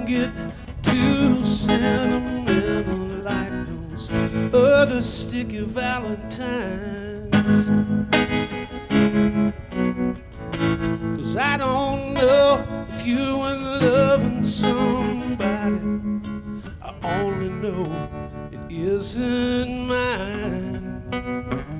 get too sentimental like those other sticky valentines. 'Cause I don't know if you were loving somebody. I only know it isn't mine.